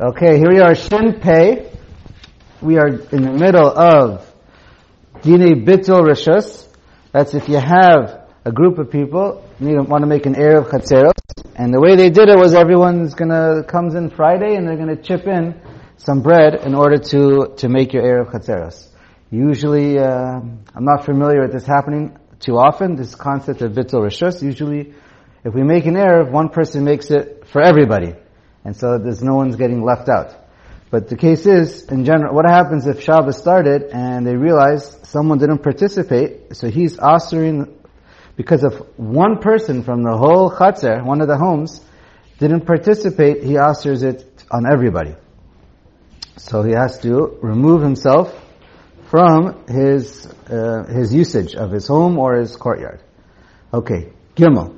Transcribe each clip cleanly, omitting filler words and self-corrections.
Okay, here we are, Shin Pei. We are in the middle of Dinei Bittul Rishus. That's if you have a group of people, you want to make an Erev Chatzeros. And the way they did it was comes in Friday and they're gonna chip in some bread in order to make your Erev Chatzeros. Usually, I'm not familiar with this happening too often, this concept of Bittul Rishus. Usually, if we make an Erev, one person makes it for everybody. And so there's no one's getting left out. But the case is, in general, what happens if Shabbos started and they realize someone didn't participate, so he's asering, because of one person from the whole Chatzer, one of the homes, didn't participate, he asers it on everybody. So he has to remove himself from his usage of his home or his courtyard. Okay, Gimel.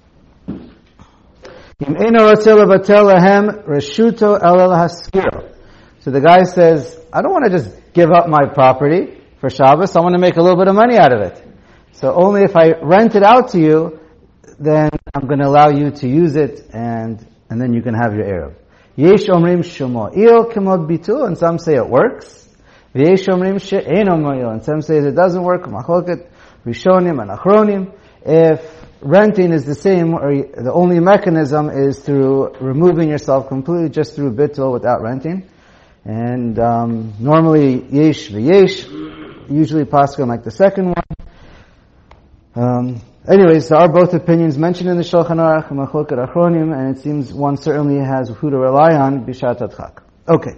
So the guy says, I don't want to just give up my property for Shabbos, I want to make a little bit of money out of it. So only if I rent it out to you, then I'm going to allow you to use it, and then you can have your Erev. Yesh omrim shemo'il kemod bitul, and some say it works. Yesh omrim she'eno mo'il, and some say it doesn't work. Machloket rishonim and achronim. If renting is the same, or the only mechanism is through removing yourself completely, just through bittul without renting. And normally yesh v'yesh, usually paskin like the second one. Anyways, there are both opinions mentioned in the Shulchan Aruch and Machloket Achronim, and it seems one certainly has who to rely on b'shat adchak. Okay.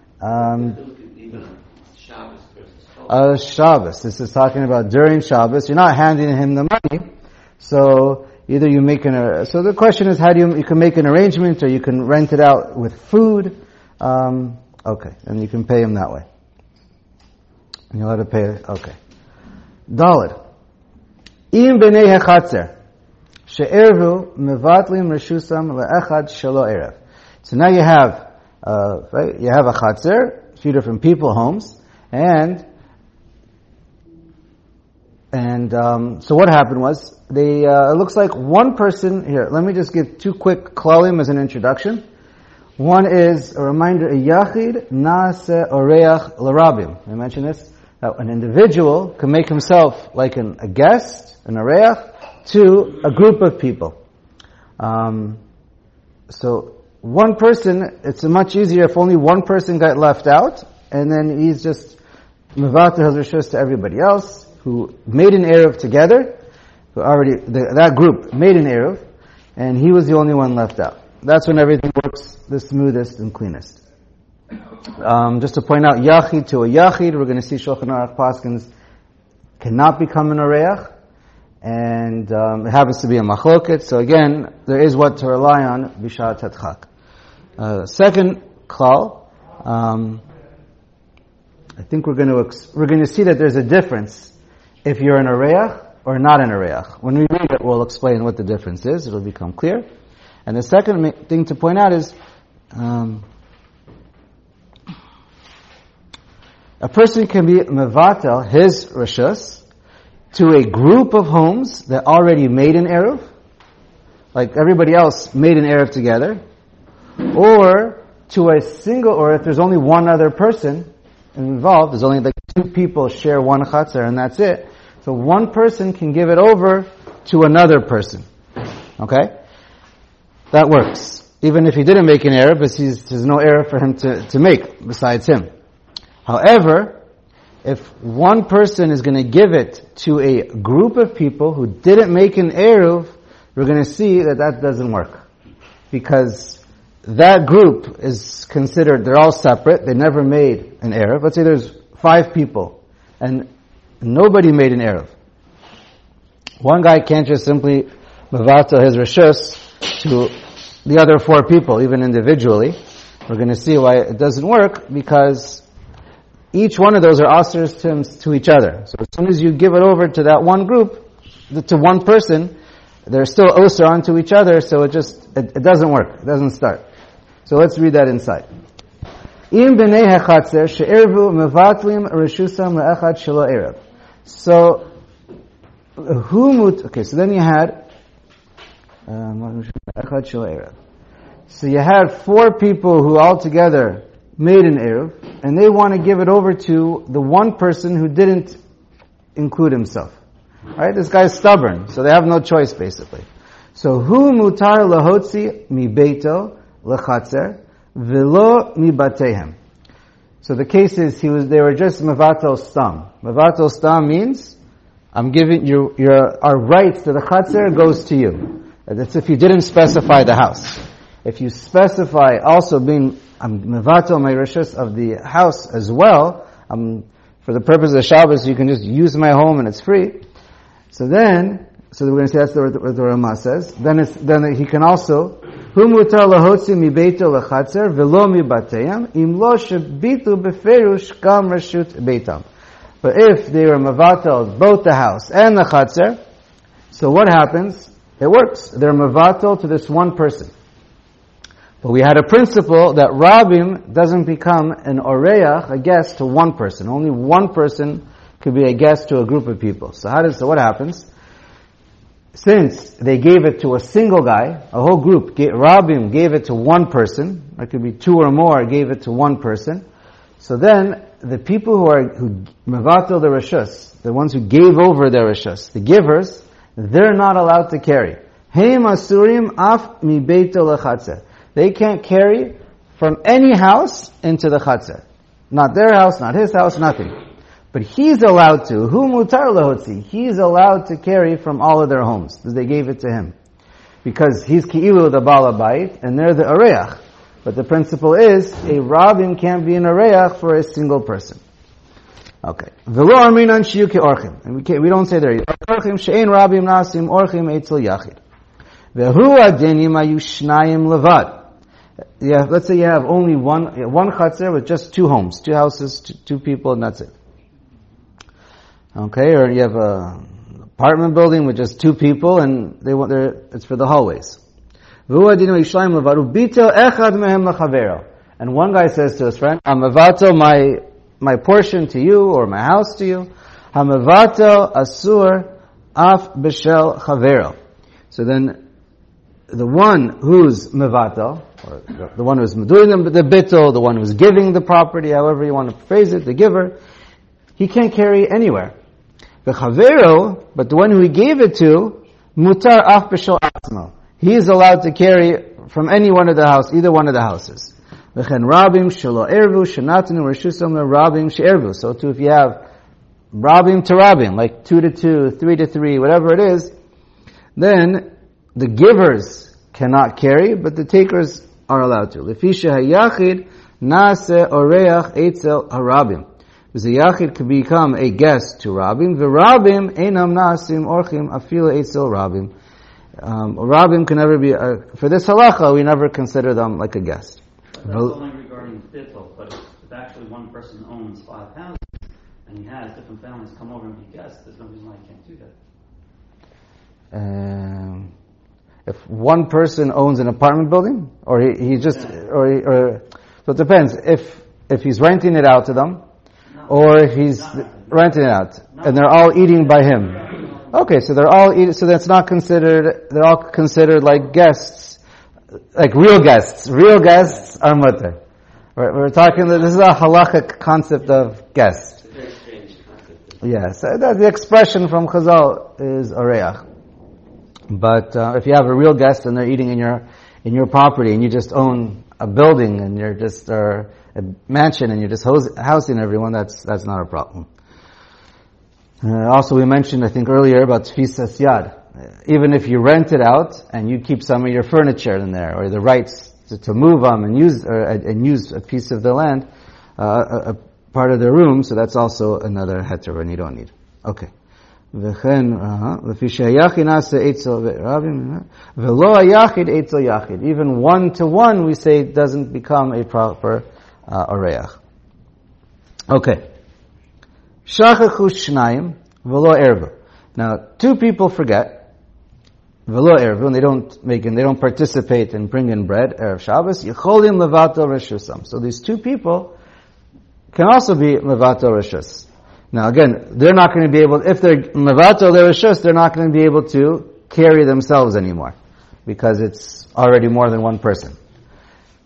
Shabbos. This is talking about during Shabbos. You're not handing him the money. So either you make so the question is, how do you can make an arrangement, or you can rent it out with food. Okay, and you can pay him that way. And you'll have to pay. Okay. Daled. Im b'nei hachatzer she'ervu mevatlim reshusam le'echad shelo erev. So now you have right. You have a chatzer, a few different people, homes, and so what happened was, it looks like one person here. Let me just give two quick klalim as an introduction. One is a reminder: a yachid naaseh oreach l'rabim. I mentioned this. That an individual can make himself like a guest, an oreach, to a group of people. So one person, it's much easier if only one person got left out, and then he's just mevater his rishus to everybody else who made an Erev together, that group made an Erev, and he was the only one left out. That's when everything works the smoothest and cleanest. Just to point out, Yachid to a Yachid, we're going to see Shulchan Aruch Paskins cannot become an Oreach, and it happens to be a Machloket, so again, there is what to rely on, Bishat Tadchak. Second klal, I think we're going to see that there's a difference if you're an Oreach or not an Oreach. When we read it, we'll explain what the difference is. It'll become clear. And the second thing to point out is, a person can be mevatel his rishus to a group of homes that already made an Erev, like everybody else made an Erev together, or to a single, or if there's only one other person involved, there's only like two people share one chatzer and that's it. So one person can give it over to another person. Okay? That works. Even if he didn't make an Erev, but there's no Erev for him to make besides him. However, if one person is going to give it to a group of people who didn't make an Erev, we're going to see that doesn't work. Because that group is considered, they're all separate, they never made an Erev. Let's say there's 5 people, and nobody made an Erev. One guy can't just simply mevatel his rishus to the other 4 people, even individually. We're going to see why it doesn't work, because each one of those are asers to each other. So as soon as you give it over to that one group, to one person, they're still oser onto each other, so it doesn't work. It doesn't start. So let's read that inside. Im b'nei hachatzer she'ervu mevatlim reshusam le'echad shelo erev. So, so then you had echad shelo erev. So you had 4 people who all together made an Eruv, and they want to give it over to the one person who didn't include himself. Right? This guy's stubborn, so they have no choice basically. So, hu mutar lahotzi mi beito lechatzer velo mi batehem. So the case is they were just mevatel stam. Mevatel stam means, I'm giving you, our rights to the chatzer goes to you. That's if you didn't specify the house. If you specify also being, I'm mevatel my rishus of the house as well, for the purpose of Shabbos, you can just use my home and it's free. So we're going to say that's what the Ramah says. Then he can also, hu mutar lahotzi mi beito lechatzer velo mi bateyam im lo shebitu beferush gam reshut beitam. But if they were mevatel both the house and the chatzer, so what happens? It works. They're mevatel to this one person. But we had a principle that Rabim doesn't become an oreach, a guest, to one person. Only one person could be a guest to a group of people. So what happens? Since they gave it to a single guy, a whole group, Rabim gave it to one person, it could be 2 or more, gave it to one person. So then, the people who mevatel the rishus, the ones who gave over their rishus, the givers, they're not allowed to carry. Heim asurim af mi beito lechatzer. They can't carry from any house into the chatzer. Not their house, not his house, nothing. But he's allowed to. Hu mutar lahotzi. He's allowed to carry from all of their homes, because they gave it to him. Because he's ki'ilu the Baal Habayit, and they're the areach. But the principle is, a Rabim can't be an areach for a single person. Okay. V'lo arminan shiyu ke'orchim. And we don't say there. Orchim she'ein Rabim nasim orchim eitzel yachid. V'hu adenim ayu shnayim levad. Yeah, let's say you have only one chatzer with just 2 homes, 2 houses, 2 people, and that's it. Okay, or you have a apartment building with just 2 people, and it's for the hallways. And one guy says to his friend, I'm mevatel my portion to you, or my house to you. Hamevatel asur af b'shel chavero. So then, the one who's mevatel, or the one who's doing the bittul, the one who's giving the property, however you want to phrase it, the giver, he can't carry anywhere. The chavero, but the one who he gave it to, mutar af b'shel atzmo. He is allowed to carry from any one of the house, either one of the houses. V'chen rabim shelo ervu shenatenu reshusam rabim she'ervu. So too, if you have rabim to rabim, like 2 to 2, 3 to 3, whatever it is, then the givers cannot carry, but the takers are allowed to. Lefisha hayachid nase oreach eitzel harabim. Because the yachid can become a guest to rabim. V'rabim einam nasim orchim afila eitzel rabim. Rabim can never be, for this halacha, we never consider them like a guest. That's only regarding bittul, but if actually one person owns 5 houses, and he has different families come over and be guests, there's no reason why he can't do that. If one person owns an apartment building, or he just, so it depends. If he's renting it out to them, or if he's renting it out, and they're all eating by him. Okay, so they're all eating, so that's not considered, they're all considered like guests, like real guests. Real guests are mutter. We're talking, this is a halachic concept of guest. It's a very strange concept. Yes, the expression from Chazal is areach. But if you have a real guest and they're eating in your property, and you just own a building and you're just a mansion and you're just housing everyone, that's not a problem. Also, we mentioned, I think earlier, about tfisas yad. Even if you rent it out and you keep some of your furniture in there, or the rights to move them and use a piece of the land, a part of the room, so that's also another heter, and you don't need. Okay. Even 1-to-1, we say, doesn't become a proper oreach. Okay. Shachachu shnayim v'lo ervu. Now, 2 people forget v'lo ervu, and they don't participate in bringing bread erev Shabbos. Yicholim levatel reshusam. So these 2 people can also be levatel reshus. Now again, they're not going to be able, if they're levatel their reshus, they're not going to be able to carry themselves anymore, because it's already more than one person.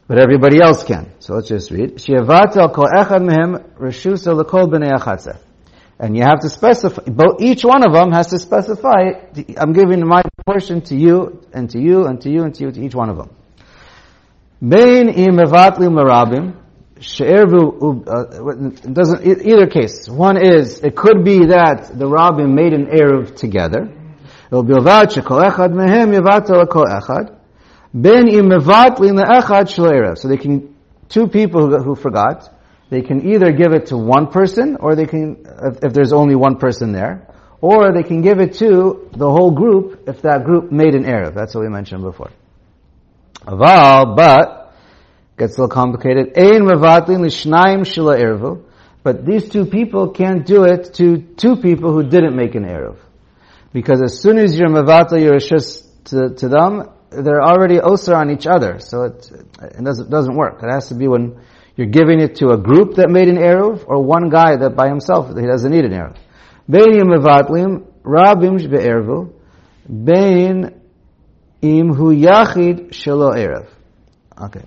but everybody else can. So let's just read. She'avatel kol echad mehem reshusa l'kol b'nei achatzer. And you have to specify, each one of them has to specify, I'm giving my portion to you, and to you, and to you, and to you, to each one of them. Bein im mevatlim l'rabim, she'ervu, doesn't, either case. One is, it could be that the Rabbim made an Eruv together. It'll be Bilvad shekol echad mehem yevatel kol echad. Ben im mevatlim le'echad shelo Eruv. So they can, two people who forgot, they can either give it to one person, or they can, if there's only one person there, or they can give it to the whole group if that group made an Eruv. That's what we mentioned before. Aval, but, gets a little complicated. Ein mevatlin l'shnayim shelo Eruv. But these two people can't do it to two people who didn't make an Eruv. Because as soon as you're mevatel your rishus to them, they're already osir on each other. So it doesn't work. It has to be when you're giving it to a group that made an Eruv, or one guy that by himself, he doesn't need an Eruv. Bein im mevatlim, rabim be'ervu, bein im hu yachid shelo Eruv. Okay.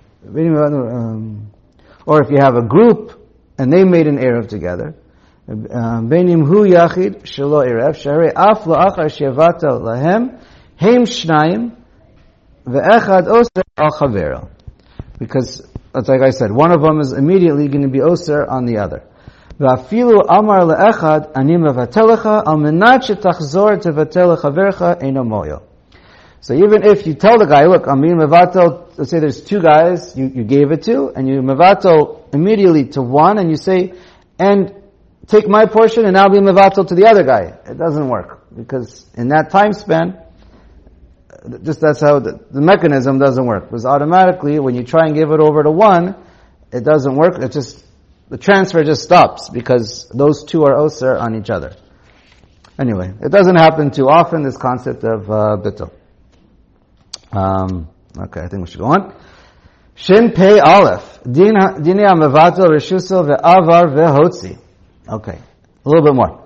Or if you have a group, and they made an Eruv together, bein im hu yachid shelo Eruv, sharei af lo achar shevatel lahem, heim shnayim, ve'echad oser al chavero. Because, like I said, one of them is immediately going to be oser on the other. V'afilu amar le'echad ani mevatelecha al menat shetachzor tevatel lechavercha eino moyo. So even if you tell the guy, look, I'm being mevatel, let's say there's two guys you gave it to, and you mevatel immediately to one, and you say, and take my portion, and I'll be mevatel to the other guy. It doesn't work. Because in that time span, just that's how the mechanism doesn't work. Because automatically, when you try and give it over to one, it doesn't work. It just, the transfer just stops because those two are osir on each other. Anyway, it doesn't happen too often, this concept of bittul. Okay, I think we should go on. Shin Pei Aleph. Dini HaMevatel Reshuso Ve'avar Ve'hotzi. Okay, a little bit more.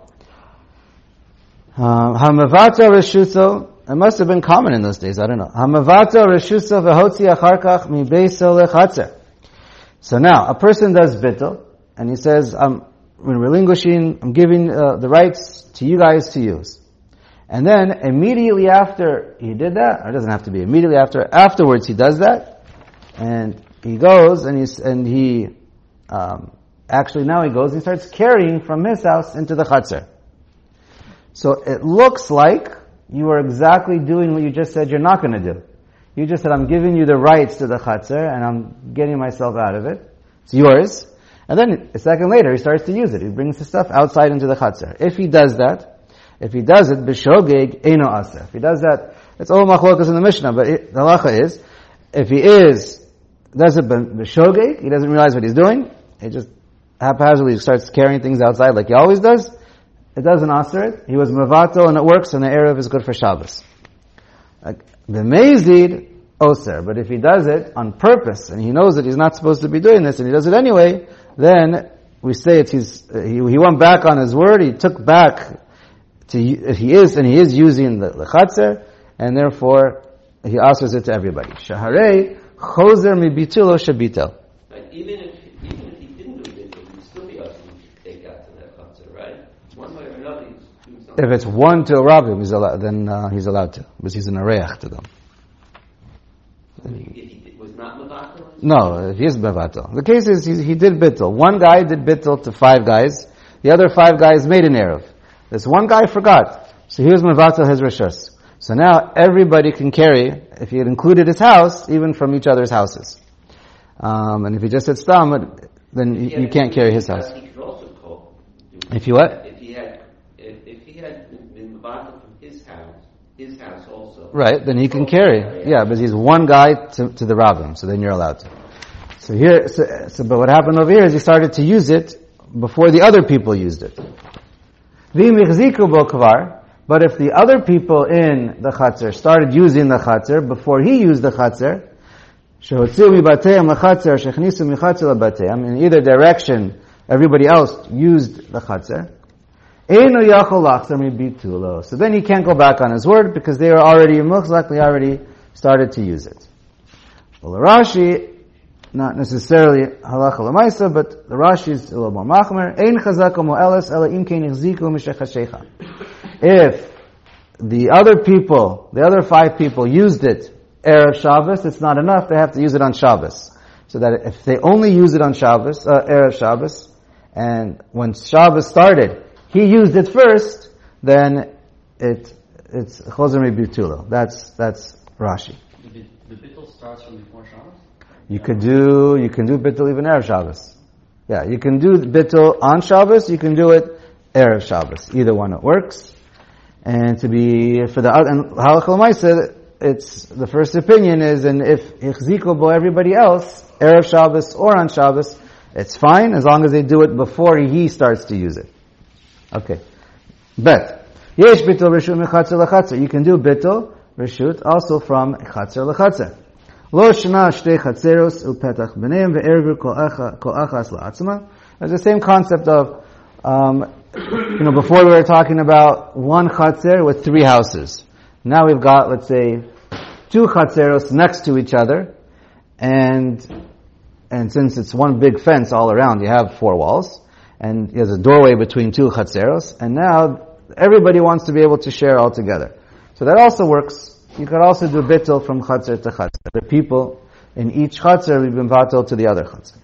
HaMevatel Reshuso, it must have been common in those days, I don't know. HaMevatel Reshuso Ve'hotzi Acharkach Mi Beiso Lechatzer. So now, a person does bittul, and he says, I'm relinquishing, I'm giving the rights to you guys to use. And then, immediately after he did that, or it doesn't have to be immediately afterwards he does that, and he goes, and he actually now he goes, and he starts carrying from his house into the chatzar. So it looks like you are exactly doing what you just said you're not going to do. You just said, I'm giving you the rights to the chatzar, and I'm getting myself out of it. It's yours. And then, a second later, he starts to use it. He brings the stuff outside into the chatzar. If he does it, b'shogeg eino aser. If he does that, it's all machlokas in the Mishnah, but the halacha is, if he does it b'shogeg, he doesn't realize what he's doing, he just haphazardly starts carrying things outside like he always does, it doesn't aser it, he was mevatel and it works, and the Eruv is good for Shabbos. Like, b'mezid, oser. But if he does it on purpose, and he knows that he's not supposed to be doing this, and he does it anyway, then we say he went back on his word, he took back he is using the chatzar, and therefore he offers it to everybody. Shaharei chozer mi bitulo shabitel. Even if he didn't do it, he'd still be asking to take out to that chatzar, right? One way or another, he's doing something. If it's one to a rabbi, then he's allowed to, because he's an areach to them. If he was not mevatel? No, he is mevatel. The case is he did bittul. One guy did bittul to 5 guys. The other 5 guys made an eruv. This one guy forgot. So he was mevatel his rishus. So now everybody can carry, if he had included his house, even from each other's houses. And if he just said stam, then you can't carry his house. He could also call. If you what? If he had been mevatel from his house also. Right, then he can carry. Yeah, but he's one guy to the rabbim, so then you're allowed to. But what happened over here is he started to use it before the other people used it. But if the other people in the chatzar started using the chatzar before he used the chatzar, in either direction, everybody else used the chatzar. So then he can't go back on his word because they already started to use it. Well, Rashi, not necessarily halacha l'maisa, but the Rashi is a little more machmer. Ein chazaka mo'eles ela im kein ichziku mishechashecha. If the other people, the other 5 people used it Erev Shabbos, it's not enough, they have to use it on Shabbos. So that if they only use it on Shabbos, Erev Shabbos, and when Shabbos started, he used it first, then it's Chozer Mibitulo. That's Rashi. The bittul starts from before Shabbos? You can do bittul even Erev Shabbos. Yeah, you can do bittul on Shabbos, you can do it Erev Shabbos. Either one, it works. And for the Halakha L'maisa, it's, the first opinion is, and if Ichziko bo everybody else, Erev Shabbos or on Shabbos, it's fine, as long as they do it before he starts to use it. Okay. Bet. Yesh bittul reshut mechatzer lechatzer. You can do bittul reshut also from chatzer lechatzer. Lo shna shtei chatzeros il petach b'neim ve'ervu kol achas la'atzma. There's the same concept of, before we were talking about one chatzer with 3 houses. Now we've got, let's say, 2 chatzeros next to each other, and since it's one big fence all around, you have 4 walls, and there's a doorway between 2 chatzeros, and now everybody wants to be able to share all together. So that also works. You could also do bittul from chatzer to chatzer. The people in each chatzer will be vatal to the other chatzer.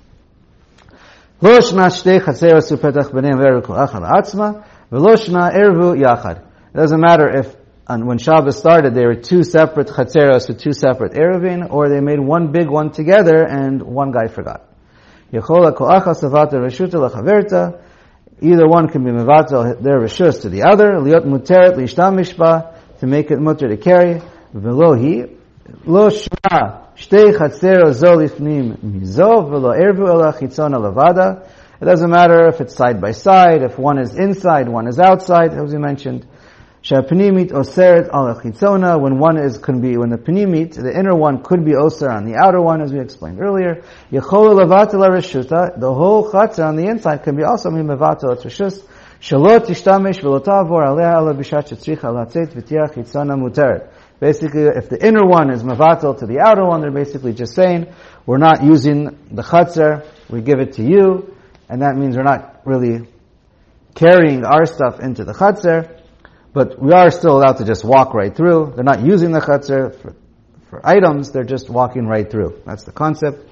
Lo shna shtei chatzeros upetach b'neim ve'ervu kol achad la'atzma, v'lo shna ervu yachad. It doesn't matter if, and when Shabbos started, there were 2 separate chatzeros with 2 separate eruvin, or they made one big one together and one guy forgot. Yechola kol achas avata reshuta lechaverta. Either one can be mevatel their reshus to the other. Liot muteret lishtamish ba, to make it mutter to carry. V'lo hi lo shma shtei chatzeros zo lifnim mizo v'lo ervu ela chitzona levada. It doesn't matter if it's side by side, if one is inside, one is outside, as we mentioned. Shapnimit oseret al chitzona, when the pnimit, the inner one could be oser on the outer one, as we explained earlier. Yechol levatel reshuta, the whole chatzer on the inside can be also mevatel reshus. Shalot tishtamish v'lo tavor aleh ala bishat shetzricha latzet v'tiach chitzona muteret. Basically, if the inner one is mevatel to the outer one, they're basically just saying, we're not using the chatzer, we give it to you, and that means we're not really carrying our stuff into the chatzer. But we are still allowed to just walk right through. They're not using the chatzer for items, they're just walking right through. That's the concept.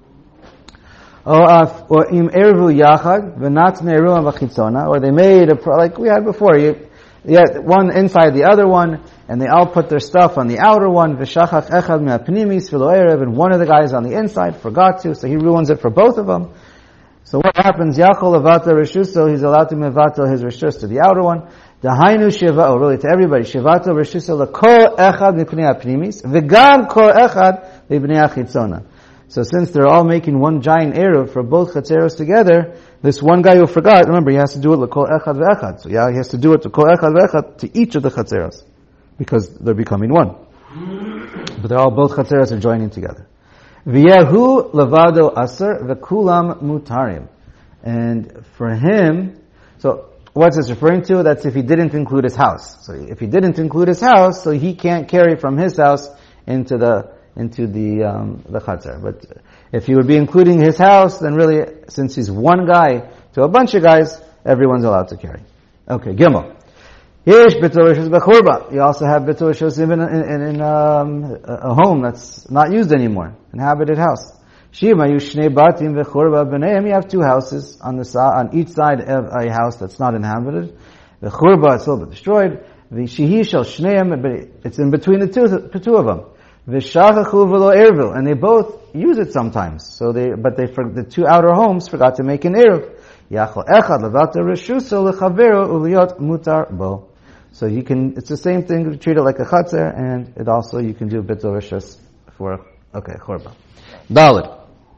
Or im ervu yachad, v'natne eruah v'chitzona, or they made like we had before, you had one inside the other one, and they all put their stuff on the outer one, v'shachach echad me'apnimis v'lo erev, and one of the guys on the inside forgot to, so he ruins it for both of them. So what happens? Yachol levata reshus, so he's allowed to mevatel his reshus to the outer one. Dahainu shiva, or really to everybody, shivato reshusa lekol echad mipnei apnimis, v'gam kol echad mipnei achitzona. So since they're all making one giant eruv for both chatzeros together, this one guy who forgot, remember, he has to do it lekol echad ve'echad. So yeah, he has to do it to kol echad ve'echad to each of the chatzeros, because they're becoming one. But both chatzeros are joining together. V'yahu levado aser v'kulam mutarim. And for him, so what's this referring to? That's if he didn't include his house. So if he didn't include his house, so he can't carry from his house into the chatzer. But if he would be including his house, then really, since he's one guy to a bunch of guys, everyone's allowed to carry. Okay, Gimel. Yesh bittul reshus bechurba. You also have bittul reshus in a home that's not used anymore, inhabited house. Shima yushnei batim vechurba b'neim. You have 2 houses on each side of a house that's not inhabited. The churba is still destroyed. The shihi shel shneim, but it's in between the two of them. V'shachachu v'lo ervu, and they both use it sometimes. The 2 outer homes forgot to make an eruv. Yachol echad levata reshuso lechaveru uliot mutar bo. So it's the same thing, to treat it like a chatzer, and it also, you can do bittul reshus for, churba. Daled.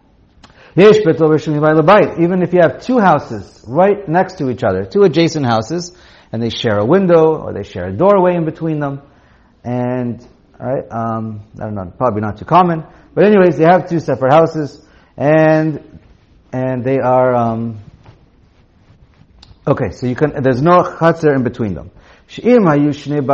Yesh bittul reshus mivay lebayit. Even if you have 2 houses right next to each other, 2 adjacent houses, and they share a window, or they share a doorway in between them, and, alright, I don't know, probably not too common, but anyways, they have 2 separate houses, and they are, so there's no chatzer in between them. There's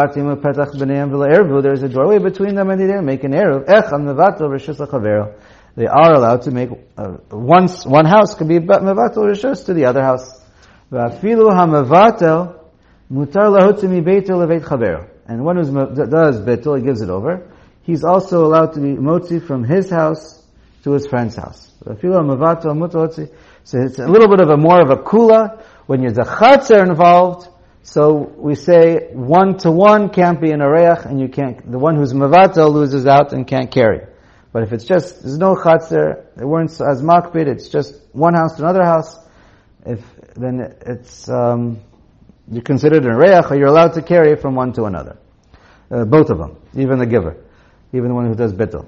a doorway between them and they didn't make an eruv. they are allowed to make, one house can be mevatel rishus to the other house. V'afilu ha-mevatel mutar lahu mibeito leveit chavero. And one who does betel, he gives it over, he's also allowed to be motzi from his house to his friend's house. V'afilu ha-mevatel mutar lahu. So it's a little bit of more of a kula when there's a chatzer involved. So we say 1-to-1 can't be an areach, and the one who's mevatel loses out and can't carry. But if it's just, there's no chatzer, they weren't as makbid, it's just one house to another house, then it's, you're considered an areach, or you're allowed to carry from one to another. Both of them, even the giver, even the one who does betel.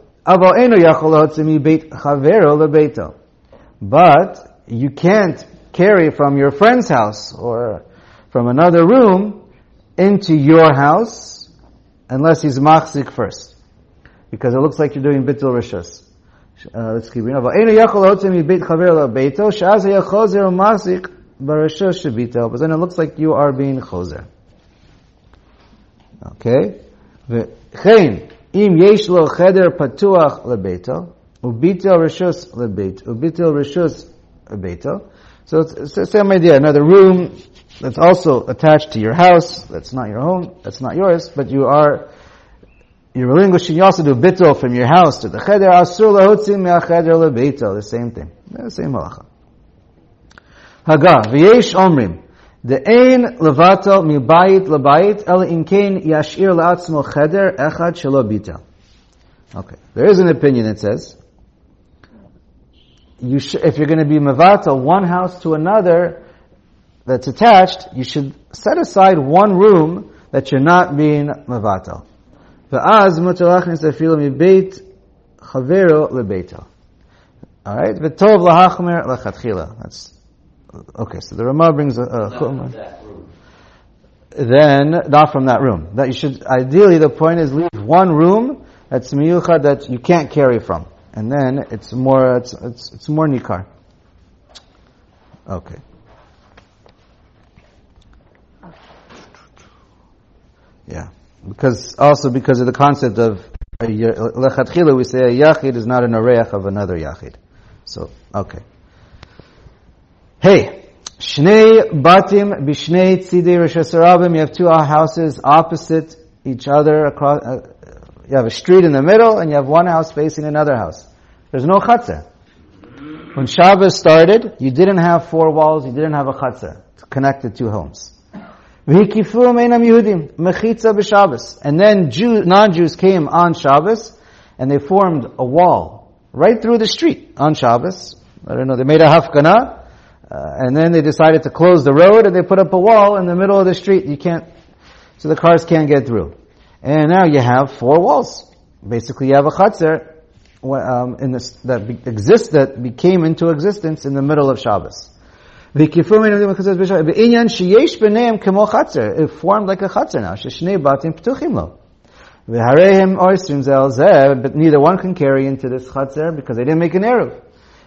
But you can't carry from your friend's house, or from another room into your house unless he's machzik first. Because it looks like you're doing bitul rishus. Let's keep reading. But then it looks like you are being chozer. Okay? V'chein, im yesh lo cheder patuach lebeito, ubitel rishus lebeito, ubitel rishus lebeito. So it's the same idea. Another room that's also attached to your house, that's not your home, that's not yours, but you're relinquishing, you also do bittul from your house to the cheder, asur lahotzim me'acheder lebeito, the same thing. The same halacha. Haga, v'yesh omrim, de'ein levatel mibayit lebayit, el imkein yashir la'atzmo cheder echad shelo bitel. Okay. There is an opinion that says, if you're going to be mevatel one house to another that's attached, you should set aside one room that you're not being mevatel. V'az mutalachnis afilu mibeit chavero lebeito. All right, v'tov lahachmer lachatchila. That's okay. So the Ramah brings a chumrah. Then not from that room. That you should ideally. The point is leave one room that's miyuchad that you can't carry from. And then it's more nikar. Okay. Yeah. Because of the concept of lechatchila, we say a yachid is not an areach of another yachid. So, okay. Hey, shnei batim bishnei tzidei rishus harabim. You have two houses opposite each other across. You have a street in the middle, and you have one house facing another house. There's no chatzah. When Shabbos started, you didn't have four walls, you didn't have a chatzah to connect the two homes. And then non-Jews came on Shabbos, and they formed a wall right through the street on Shabbos. I don't know, they made a hafkanah, and then they decided to close the road, and they put up a wall in the middle of the street. So the cars can't get through. And now you have four walls. Basically, you have a chatzar that became into existence in the middle of Shabbos. It formed like a chatzar now. But neither one can carry into this chatzar because they didn't make an eruv.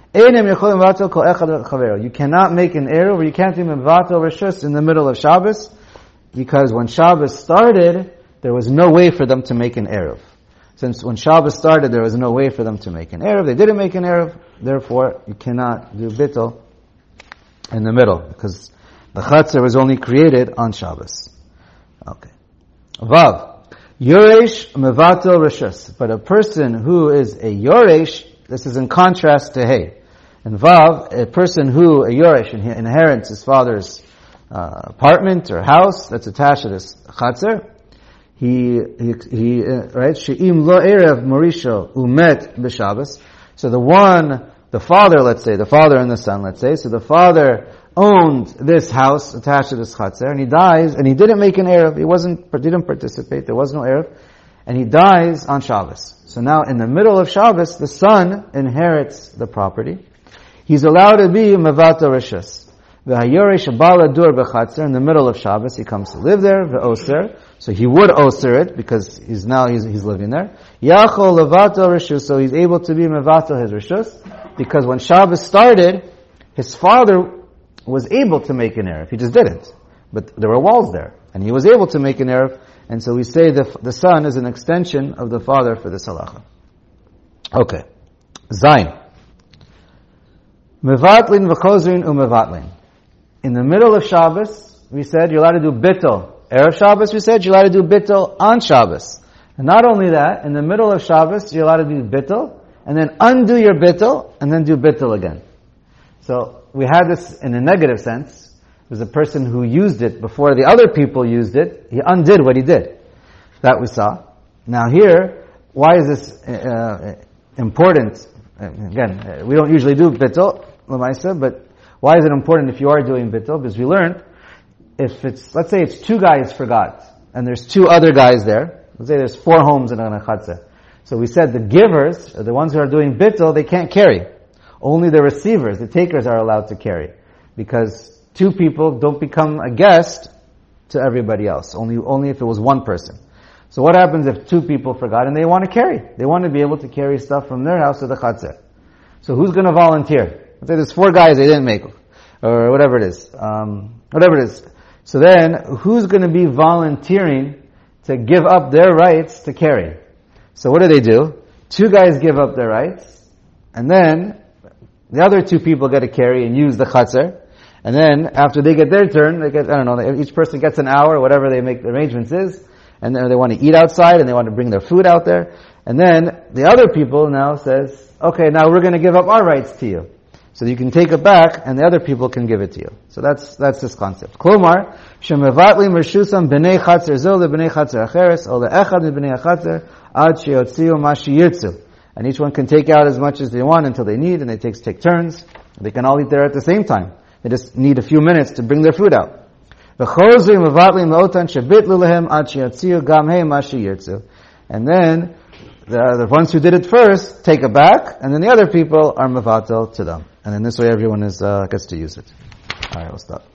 You cannot make an eruv, or you can't even mevatel rishus in the middle of Shabbos, because when Shabbos started, there was no way for them to make an eruv. Since when Shabbos started, there was no way for them to make an eruv. They didn't make an eruv. Therefore, you cannot do bittul in the middle, because the chatzar was only created on Shabbos. Okay. Vav. Yoresh mevatel rishus. But a person who is a yoresh, this is in contrast to hey. And Vav, a person who, a yoresh, inherits his father's apartment or house that's attached to this chatzar, right? She'im lo erev morisho umet b'Shabbos. So the father and the son, let's say. So the father owned this house attached to this chatzar, and he dies, and he didn't make an erev. He didn't participate. There was no erev, and he dies on Shabbos. So now, in the middle of Shabbos, the son inherits the property. He's allowed to be mevatel rishus. V'hayoresh baladur b'chatzar, in the middle of Shabbos, he comes to live there. V'oser, so he would oser it because he's living there. Yachol levatel rishus, so he's able to be mevatel his rishus, because when Shabbos started, his father was able to make an eruv. He just didn't, but there were walls there, and he was able to make an eruv, and so we say the son is an extension of the father for this halacha. Okay, Zayin. Mevatlin v'chozrin u'mevatlin. In the middle of Shabbos, we said you're allowed to do bittul. Erev Shabbos, we said you're allowed to do bittul on Shabbos. And not only that, in the middle of Shabbos, you're allowed to do bittul, and then undo your bittul, and then do bittul again. So, we had this in a negative sense. There was a person who used it before the other people used it. He undid what he did. That we saw. Now here, why is this important? Again, we don't usually do bittul, l'maisa, but why is it important if you are doing bittul? Because we learned, if it's, let's say it's 2 guys forgot, and there's 2 other guys there. Let's say there's 4 homes in a chatzah. So we said the givers, the ones who are doing bittul, they can't carry. Only the receivers, the takers, are allowed to carry. Because 2 people don't become a guest to everybody else. Only if it was 1 person. So what happens if 2 people forgot and they want to carry? They want to be able to carry stuff from their house to the chatzah. So who's going to volunteer? Let's say there's 4 guys they didn't make. Or whatever it is. Whatever it is. So then, who's going to be volunteering to give up their rights to carry? So what do? 2 guys give up their rights, and then the other 2 people get to carry and use the chatzar, and then after they get their turn, they get, each person gets an hour, whatever they make the arrangements is, and then they want to eat outside, and they want to bring their food out there, and then the other people now says, okay, now we're going to give up our rights to you. So you can take it back, and the other people can give it to you. So that's this concept. Klomar, shemevatlim reshusam b'nei chatzer zol leb'nei chatzer acheres, or le'echad b'nei chatzer ad sheyotziu ma sheyirtzu. And each one can take out as much as they want until they need, and they take turns. They can all eat there at the same time. They just need a few minutes to bring their food out. V'chozrim mevatlim le'otan shebitlu lehem ad sheyotziu gam hei ma sheyirtzu. And then the ones who did it first take it back, and then the other people are mevatel to them. And in this way everyone gets to use it. Alright, we'll stop.